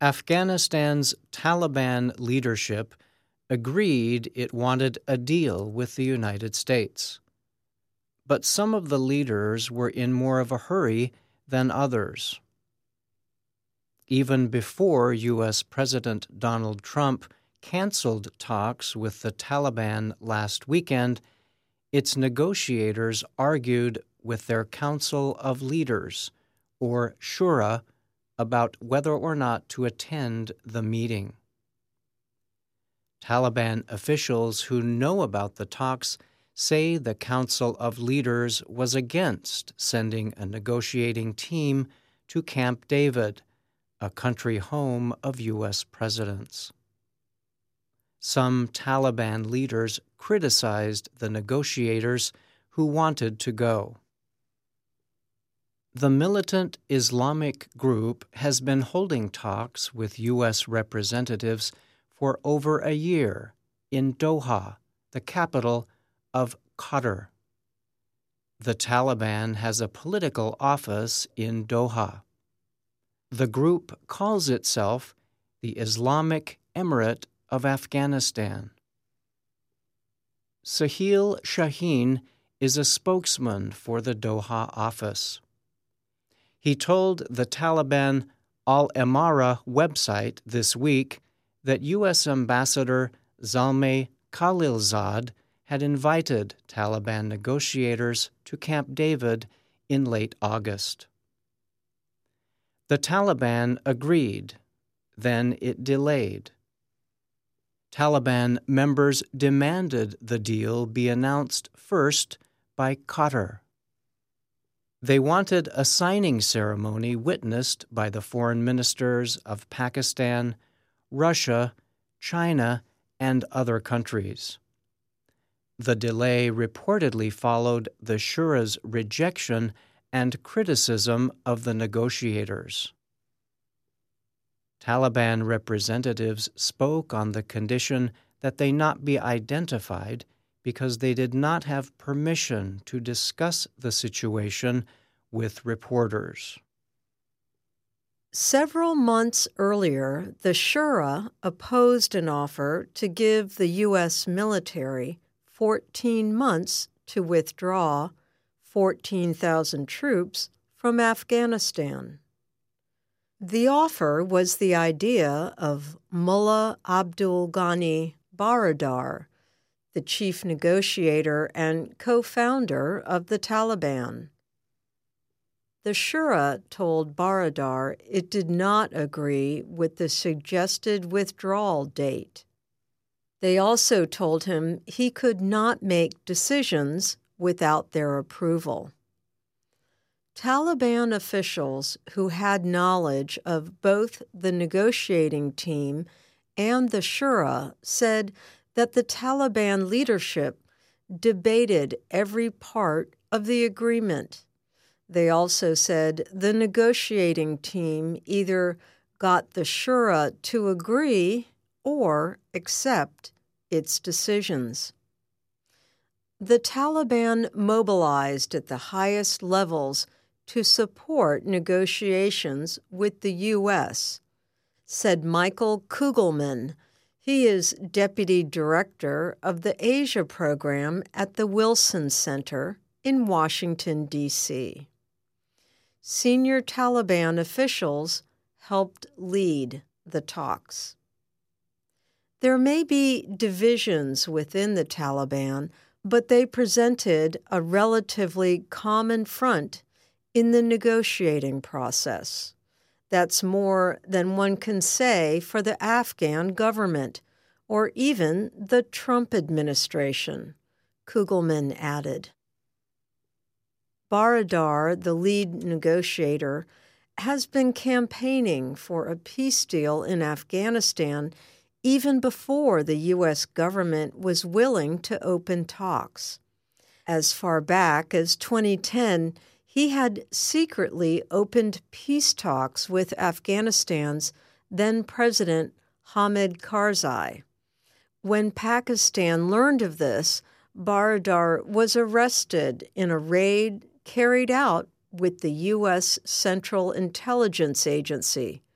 Afghanistan's Taliban leadership agreed it wanted a deal with the United States. But some of the leaders were in more of a hurry than others. Even before U.S. President Donald Trump canceled talks with the Taliban last weekend, its negotiators argued with their Council of Leaders, or Shura, about whether or not to attend the meeting. Taliban officials who know about the talks say the Council of Leaders was against sending a negotiating team to Camp David, a country home of U.S. presidents. Some Taliban leaders criticized the negotiators who wanted to go. The militant Islamic group has been holding talks with U.S. representatives for over a year in Doha, the capital of Qatar. The Taliban has a political office in Doha. The group calls itself the Islamic Emirate of Afghanistan. Sahil Shaheen is a spokesman for the Doha office. He told the Taliban Al-Emara website this week that U.S. Ambassador Zalmay Khalilzad had invited Taliban negotiators to Camp David in late August. The Taliban agreed, then it delayed. Taliban members demanded the deal be announced first by Qatar. They wanted a signing ceremony witnessed by the foreign ministers of Pakistan, Russia, China, and other countries. The delay reportedly followed the Shura's rejection and criticism of the negotiators. Taliban representatives spoke on the condition that they not be identified because they did not have permission to discuss the situation with reporters. Several months earlier, the Shura opposed an offer to give the U.S. military 14 months to withdraw 14,000 troops from Afghanistan. The offer was the idea of Mullah Abdul Ghani Baradar, the chief negotiator and co-founder of the Taliban. The Shura told Baradar it did not agree with the suggested withdrawal date. They also told him he could not make decisions without their approval. Taliban officials who had knowledge of both the negotiating team and the Shura said that the Taliban leadership debated every part of the agreement. They also said the negotiating team either got the Shura to agree or accept its decisions. The Taliban mobilized at the highest levels to support negotiations with the U.S., said Michael Kugelman. He is deputy director of the Asia program at the Wilson Center in Washington, D.C. Senior Taliban officials helped lead the talks. There may be divisions within the Taliban, but they presented a relatively common front in the negotiating process. That's more than one can say for the Afghan government or even the Trump administration, Kugelman added. Baradar, the lead negotiator, has been campaigning for a peace deal in Afghanistan even before the U.S. government was willing to open talks. As far back as 2010, he had secretly opened peace talks with Afghanistan's then-President Hamid Karzai. When Pakistan learned of this, Baradar was arrested in a raid carried out with the U.S. Central Intelligence Agency.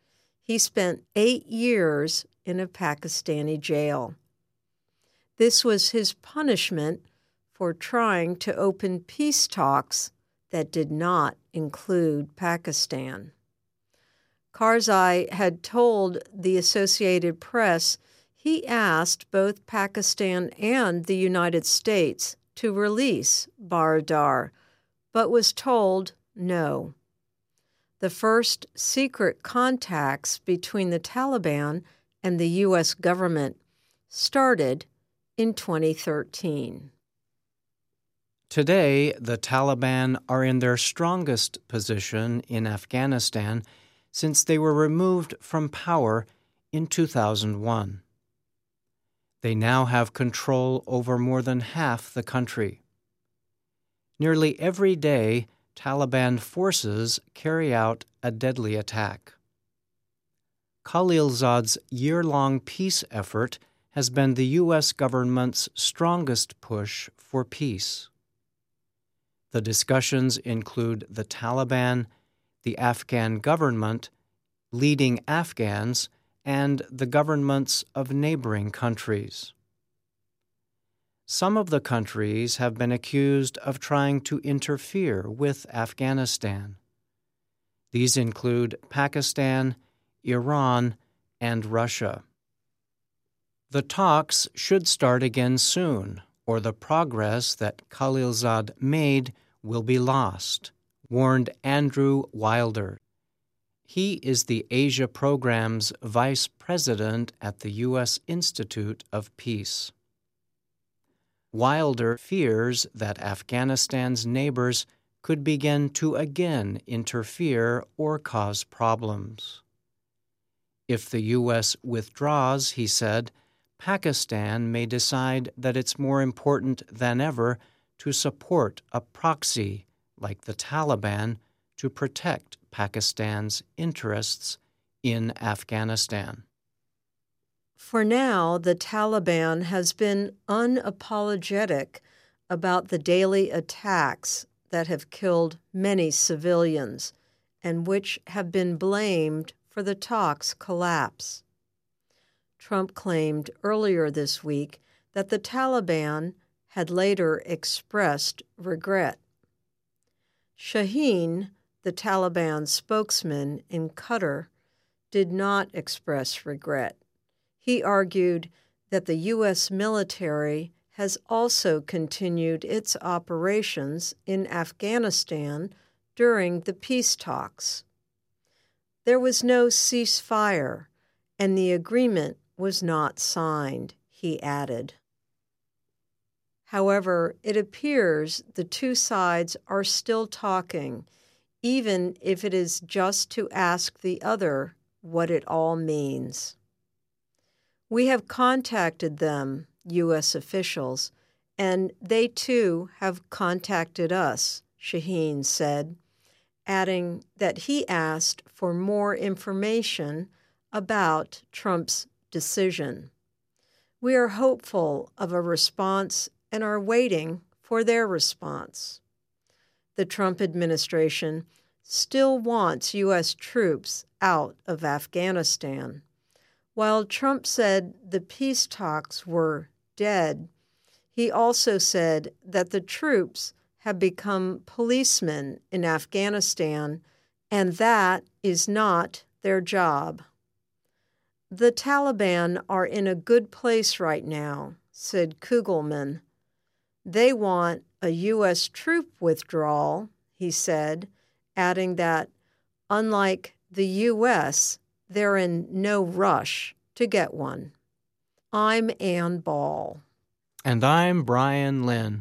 He spent 8 years in a Pakistani jail. This was his punishment for trying to open peace talks that did not include Pakistan. Karzai had told the Associated Press he asked both Pakistan and the United States to release Baradar, but was told no. The first secret contacts between the Taliban and the U.S. government started in 2013. Today, the Taliban are in their strongest position in Afghanistan since they were removed from power in 2001. They now have control over more than half the country. Nearly every day, Taliban forces carry out a deadly attack. Khalilzad's year-long peace effort has been the U.S. government's strongest push for peace. The discussions include the Taliban, the Afghan government, leading Afghans, and the governments of neighboring countries. Some of the countries have been accused of trying to interfere with Afghanistan. These include Pakistan, Iran, and Russia. The talks should start again soon, or the progress that Khalilzad made will be lost, warned Andrew Wilder. He is the Asia Program's vice president at the U.S. Institute of Peace. Wilder fears that Afghanistan's neighbors could begin to again interfere or cause problems. If the U.S. withdraws, he said, Pakistan may decide that it's more important than ever to support a proxy like the Taliban to protect Pakistan's interests in Afghanistan. For now, the Taliban has been unapologetic about the daily attacks that have killed many civilians and which have been blamed for the talks' collapse. Trump claimed earlier this week that the Taliban had later expressed regret. Shaheen, the Taliban spokesman in Qatar, did not express regret. He argued that the U.S. military has also continued its operations in Afghanistan during the peace talks. There was no ceasefire, and the agreement was not signed, he added. However, it appears the two sides are still talking, even if it is just to ask the other what it all means. We have contacted them, U.S. officials, and they too have contacted us, Shaheen said, adding that he asked for more information about Trump's decision. We are hopeful of a response and are waiting for their response. The Trump administration still wants U.S. troops out of Afghanistan. While Trump said the peace talks were dead, he also said that the troops have become policemen in Afghanistan, and that is not their job. The Taliban are in a good place right now, said Kugelman. They want a U.S. troop withdrawal, he said, adding that, unlike the U.S., they're in no rush to get one. I'm Ann Ball. And I'm Brian Lynn.